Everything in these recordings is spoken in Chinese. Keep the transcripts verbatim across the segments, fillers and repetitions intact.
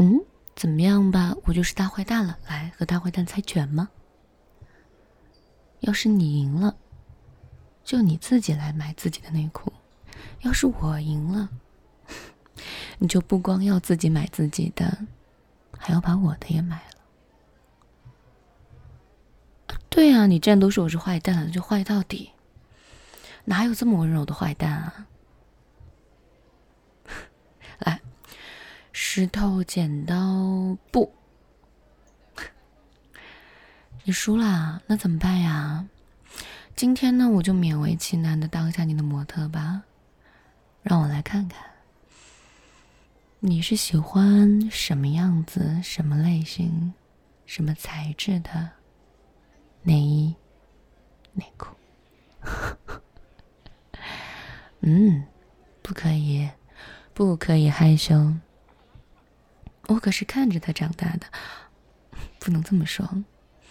嗯，怎么样吧？我就是大坏蛋了，来和大坏蛋猜拳吗？要是你赢了，就你自己来买自己的内裤；要是我赢了，你就不光要自己买自己的，还要把我的也买了。啊对啊，你既然都说我是坏蛋了，那就坏到底。哪有这么温柔的坏蛋啊？来，石头剪刀布，你输啦，那怎么办呀？今天呢，我就勉为其难的当下你的模特吧。让我来看看，你是喜欢什么样子、什么类型、什么材质的内衣、内裤？嗯，不可以，不可以害羞。我可是看着他长大的，不能这么说，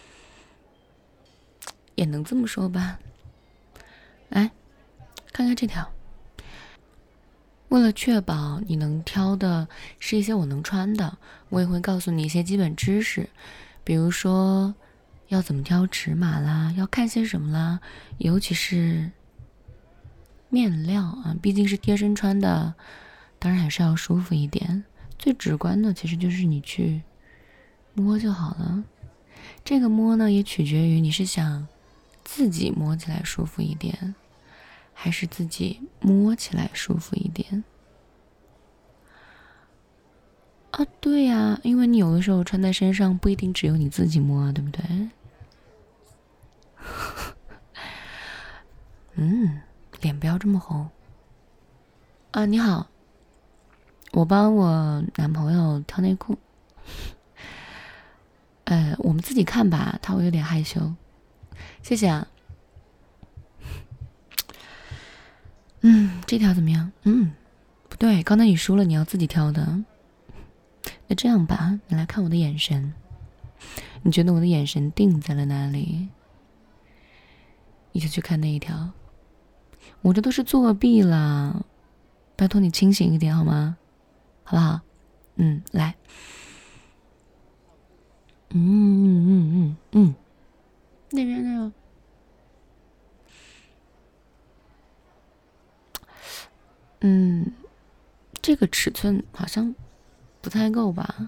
也能这么说吧。来，看看这条。为了确保你能挑的是一些我能穿的，我也会告诉你一些基本知识，比如说要怎么挑尺码啦，要看些什么啦，尤其是面料啊，毕竟是贴身穿的，当然还是要舒服一点。最直观的其实就是你去摸就好了。这个摸呢，也取决于你是想自己摸起来舒服一点，还是自己摸起来舒服一点。啊，对呀，因为你有的时候穿在身上不一定只有你自己摸啊，对不对？嗯，脸不要这么红。啊，你好，我帮我男朋友挑内裤。呃，我们自己看吧，他会有点害羞。谢谢啊。嗯，这条怎么样？嗯，不对，刚才你输了，你要自己挑的。那这样吧，你来看我的眼神，你觉得我的眼神定在了哪里，你就去看那一条。我这都是作弊啦，拜托你清醒一点好吗？好不好？嗯，来。嗯嗯嗯嗯嗯，那边那个。嗯，这个尺寸好像不太够吧？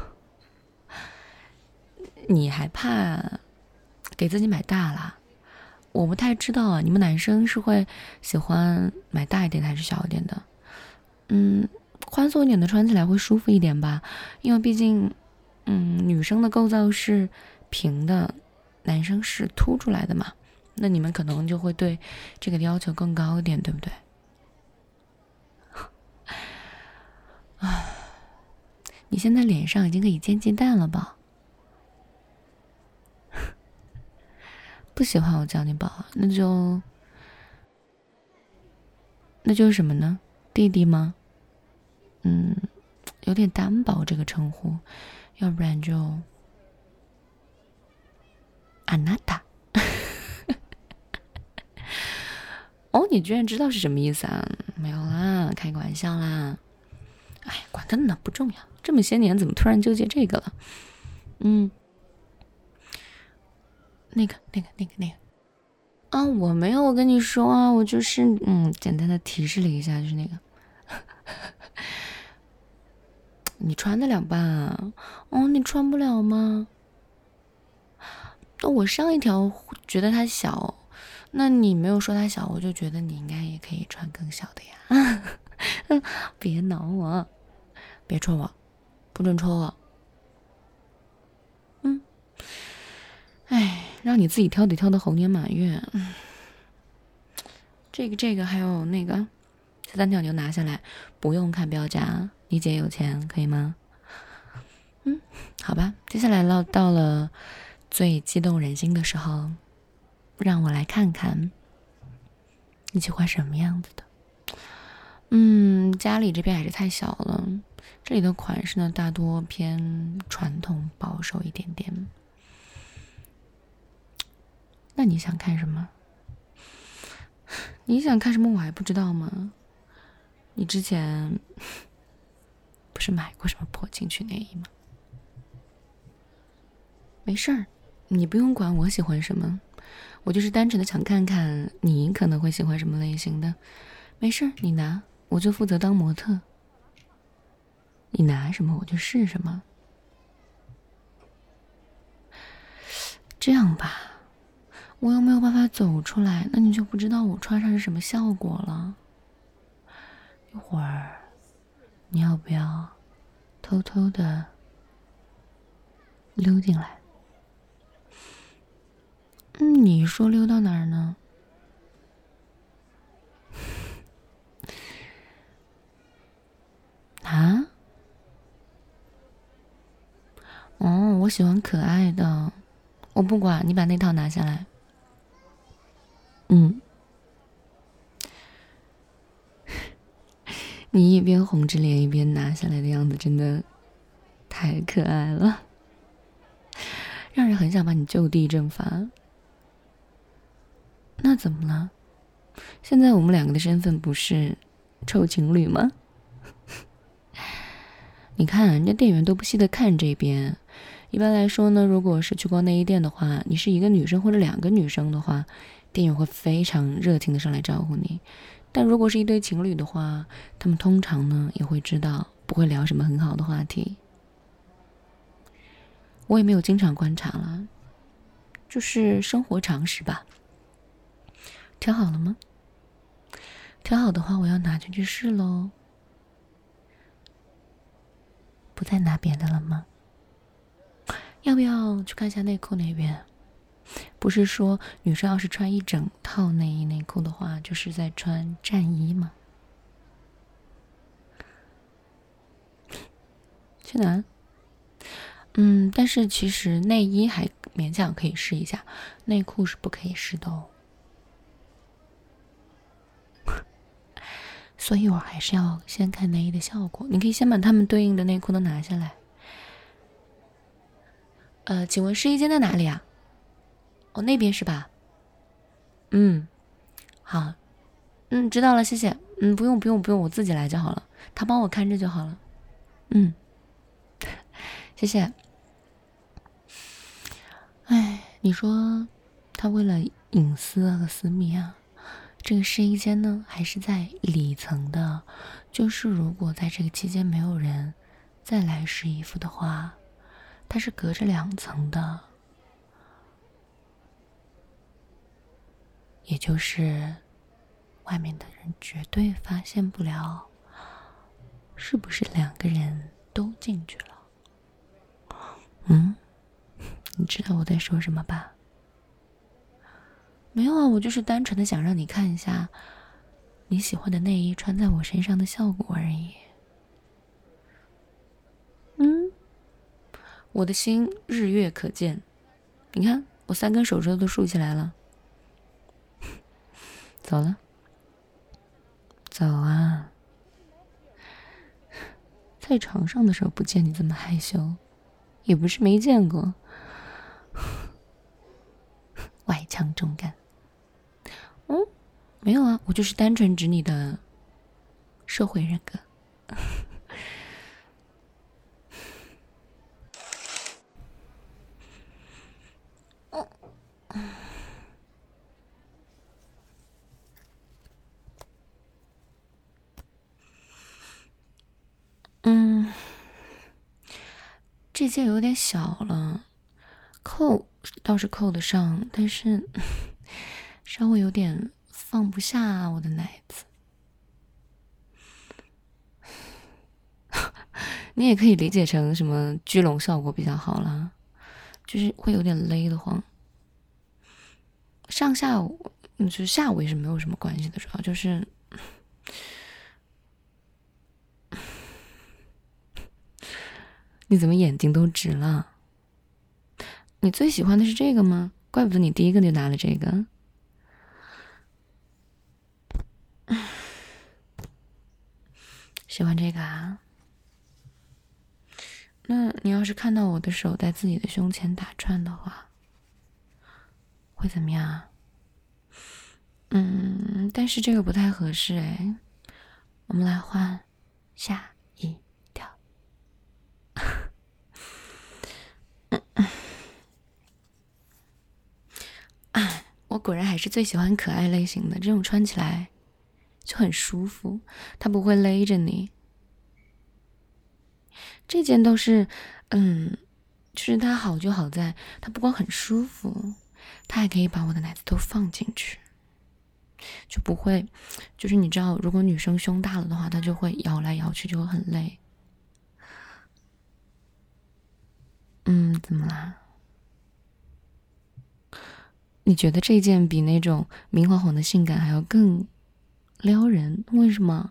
你还怕给自己买大啦？我不太知道啊，你们男生是会喜欢买大一点的还是小一点的？嗯，宽松一点的穿起来会舒服一点吧，因为毕竟，嗯，女生的构造是平的，男生是凸出来的嘛，那你们可能就会对这个要求更高一点，对不对？你现在脸上已经可以煎鸡蛋了吧？不喜欢我叫你宝，那就那就是什么呢？弟弟吗？嗯，有点单薄这个称呼，要不然就安娜达。哦，你居然知道是什么意思啊？没有啦，开个玩笑啦。哎呀，管他呢，不重要。这么些年怎么突然纠结这个了？嗯，那个那个那个那个啊，我没有跟你说啊，我就是嗯简单的提示了一下，就是那个你穿得了吧？哦，你穿不了吗？哦，我上一条觉得它小，那你没有说它小，我就觉得你应该也可以穿更小的呀。别挠我，别戳我，不准戳我。嗯，哎，让你自己挑得挑的猴年马月。嗯，这个这个还有那个，这三条你就拿下来，不用看标价，你姐有钱，可以吗？嗯，好吧，接下来了，到了最激动人心的时候，让我来看看你喜欢什么样子的。嗯，家里这边还是太小了，这里的款式呢大多偏传统保守一点点。那你想看什么？你想看什么我还不知道吗？你之前不是买过什么破情趣内衣吗？没事儿，你不用管我喜欢什么，我就是单纯的想看看你可能会喜欢什么类型的。没事儿，你拿，我就负责当模特。你拿什么我就试什么。这样吧，我又没有办法走出来，那你就不知道我穿上是什么效果了。一会儿，你要不要偷偷的溜进来？嗯，你说溜到哪儿呢？啊？哦，我喜欢可爱的，我不管，你把那套拿下来。嗯。你一边红着脸一边拿下来的样子真的太可爱了，让人很想把你就地正法。那怎么了？现在我们两个的身份不是臭情侣吗？你看人家店员都不稀得看这边。一般来说呢，如果是去逛内衣店的话，你是一个女生或者两个女生的话，店员会非常热情的上来招呼你。但如果是一对情侣的话，他们通常呢也会知道不会聊什么很好的话题。我也没有经常观察了，就是生活常识吧。调好了吗？调好的话，我要拿进去试喽。不再拿别的了吗？要不要去看一下内裤那边？不是说女生要是穿一整套内衣内裤的话，就是在穿战衣吗？去哪？嗯，但是其实内衣还勉强可以试一下，内裤是不可以试的哦。所以我还是要先看内衣的效果。你可以先把它们对应的内裤都拿下来。呃，请问试衣间在哪里啊？哦，那边是吧？嗯，好，嗯，知道了，谢谢。嗯，不用不用不用，我自己来就好了，他帮我看着就好了。嗯，谢谢。哎，你说他为了隐私和私密啊，这个试衣间呢还是在里层的，就是如果在这个期间没有人再来试衣服的话，它是隔着两层的，也就是外面的人绝对发现不了是不是两个人都进去了。嗯，你知道我在说什么吧？没有啊，我就是单纯的想让你看一下你喜欢的内衣穿在我身上的效果而已。嗯，我的心日月可见，你看我三根手指头都竖起来了。走了，走啊！在床上的时候不见你这么害羞，也不是没见过。外强中干。嗯，没有啊，我就是单纯指你的社会人格。嗯，这件有点小了，扣倒是扣得上，但是稍微有点放不下我的奶子。你也可以理解成什么聚拢效果比较好啦，就是会有点勒得慌。上下午，嗯，就是下午也是没有什么关系的，主要就是你怎么眼睛都直了？你最喜欢的是这个吗？怪不得你第一个就拿了这个。喜欢这个啊？那你要是看到我的手在自己的胸前打转的话，会怎么样啊？嗯，但是这个不太合适哎，我们来换下一条。 果然还是最喜欢可爱类型的，这种穿起来就很舒服，它不会勒着你。这件都是，嗯，就是它好就好在它不光很舒服，它还可以把我的奶子都放进去，就不会，就是你知道，如果女生胸大了的话，她就会摇来摇去，就会很累。嗯，怎么啦？你觉得这件比那种明晃晃的性感还要更撩人？为什么？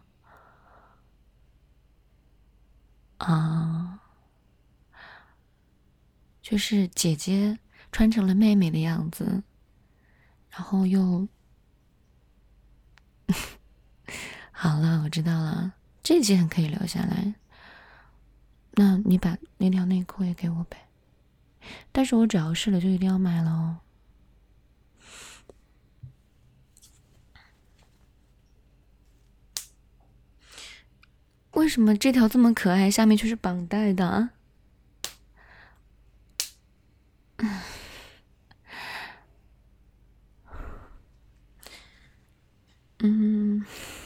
啊，就是姐姐穿成了妹妹的样子，然后又好了，我知道了，这件可以留下来。那你把那条内裤也给我呗，但是我只要试了就一定要买了哦。为什么这条这么可爱，下面却是绑带的啊？嗯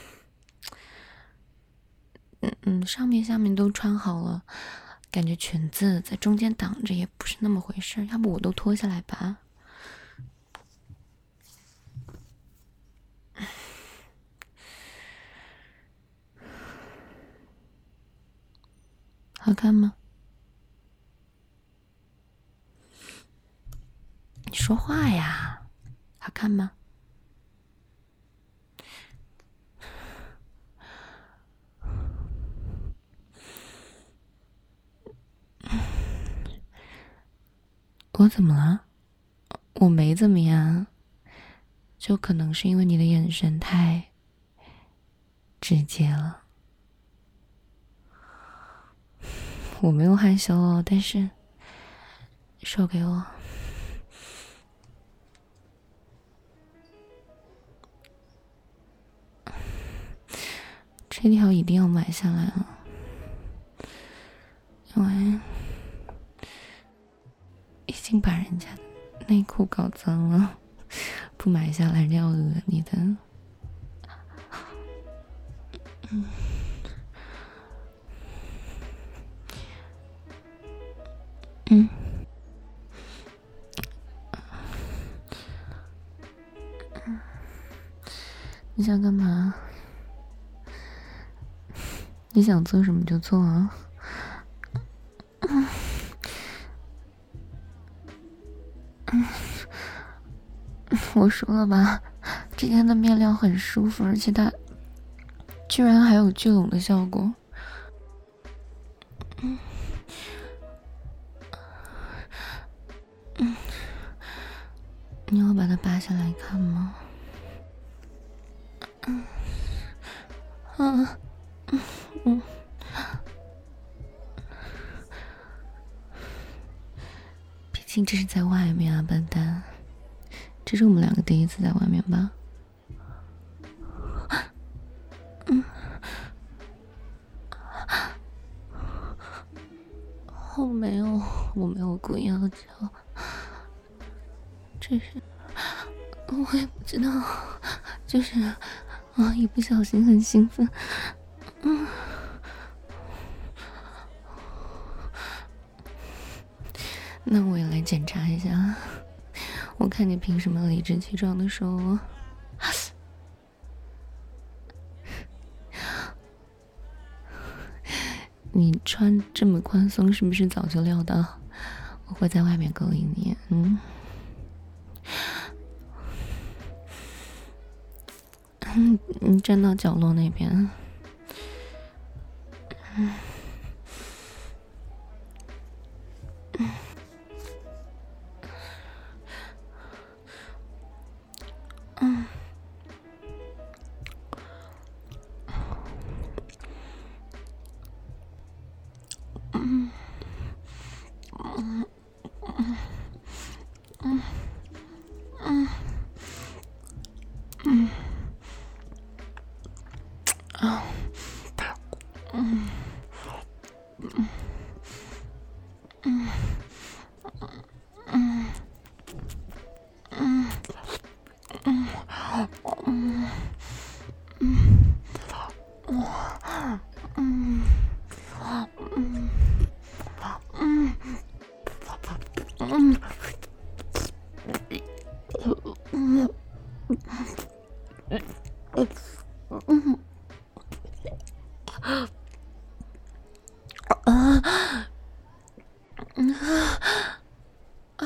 嗯嗯，上面下面都穿好了，感觉裙子在中间挡着也不是那么回事，要不我都脱下来吧。好看吗？你说话呀，好看吗？我怎么了？我没怎么样，就可能是因为你的眼神太直接了。我没有害羞哦，但是手给我。这条一定要买下来了，因为已经把人家的内裤搞脏了，不买下来人家要讹你的。嗯嗯，你想干嘛？你想做什么就做啊。嗯嗯，我说了吧，这件的面料很舒服，而且它居然还有聚拢的效果。嗯嗯，你要把它扒下来看吗？嗯嗯嗯嗯，毕竟这是在外面啊，笨蛋。这是我们两个第一次在外面吧？嗯，我没有，我没有故意要叫，这是我也不知道，就是啊，一不小心很兴奋，嗯，那我也来检查一下，我看你凭什么理直气壮的说我？你穿这么宽松，是不是早就料到我会在外面勾引你？嗯，嗯，你站到角落那边。嗯，嗯，嗯，嗯，嗯，嗯，嗯，嗯，啊，嗯，嗯，嗯，嗯，嗯。 嗯嗯嗯嗯嗯嗯啊嗯啊！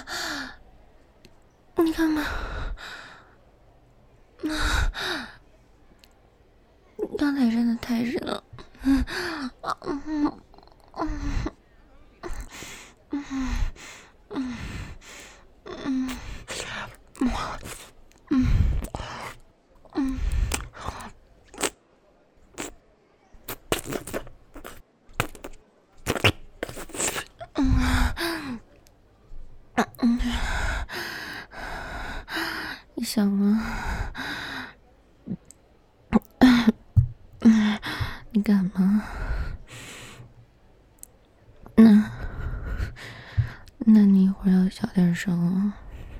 你干嘛？刚才真的太热了。嗯嗯嗯嗯嗯嗯嗯嗯嗯。你想吗？你敢吗？那，那你一会儿要小点声哦。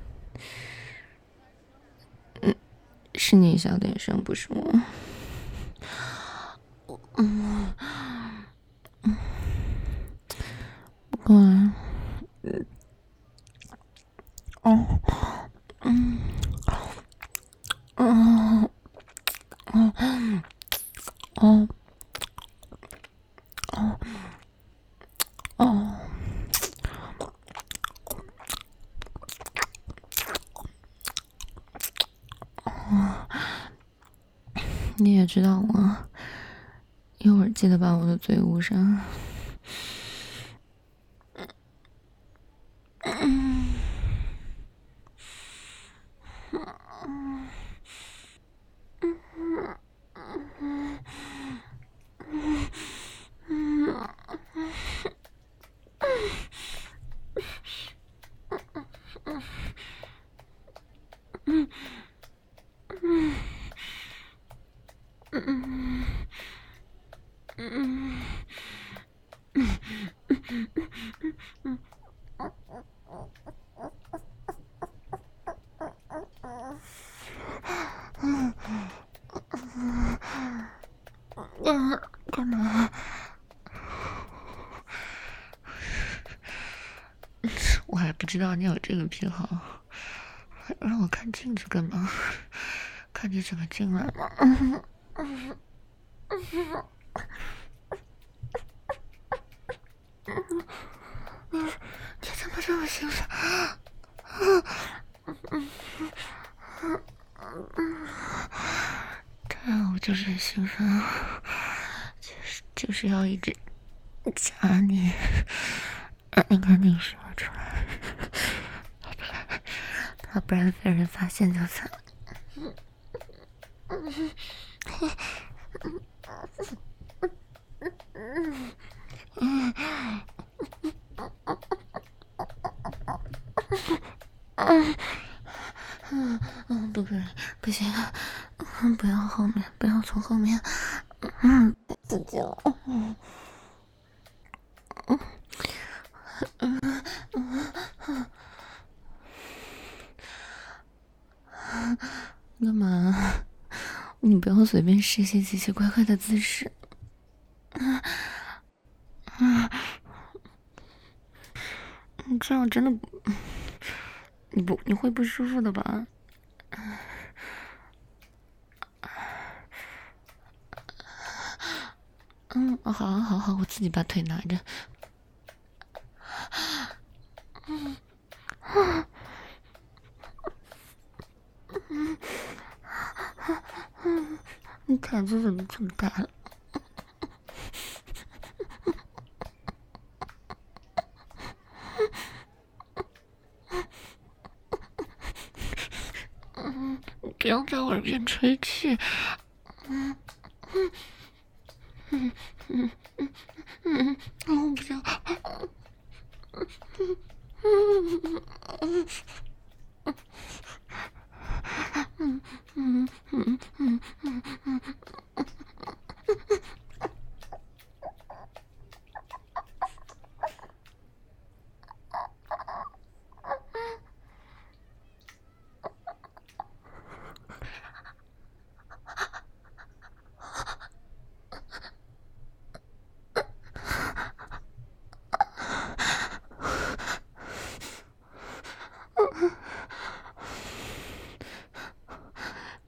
嗯，是你小点声，不是我。嗯嗯，过来。哦，嗯，哦，哦，哦，哦，哦。你也知道吗？一会儿记得把我的嘴捂上。嗯嗯嗯嗯嗯嗯嗯嗯嗯嗯，干嘛？我还不知道你有这个癖好，让我看镜子干嘛？看你怎么进来嘛。嗯嗯嗯你你怎么这么兴奋？嗯嗯嗯嗯，对啊，我就是很兴奋啊，就是就是要一直夹你，让你赶紧说出来，不然要不然被人发现就惨。嗯嗯嗯嗯嗯嗯嗯，不可以，不行，嗯，不要后面，不要从后面，嗯，自己了，嗯嗯嗯嗯嗯，干嘛？你不要随便试一些奇奇怪怪的姿势。嗯嗯，你这样真的不，你不你会不舒服的吧？嗯，好好好好，我自己把腿拿着。嗯嗯嗯嗯，你胆子怎么这么大？嗯，不要在我耳边吹气。嗯嗯嗯嗯嗯嗯，嗯，不要。嗯嗯嗯嗯嗯嗯嗯嗯嗯。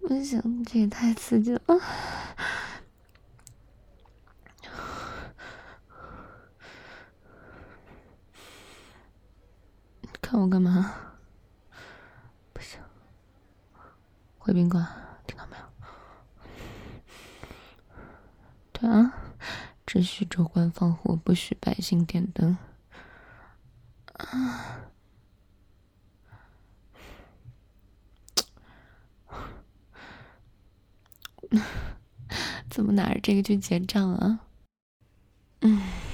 不行，这也太刺激了。看我干嘛？不行，回宾馆，听到没有？对啊，只许州官放火，不许百姓点灯。啊！怎么拿着这个去结账啊？嗯。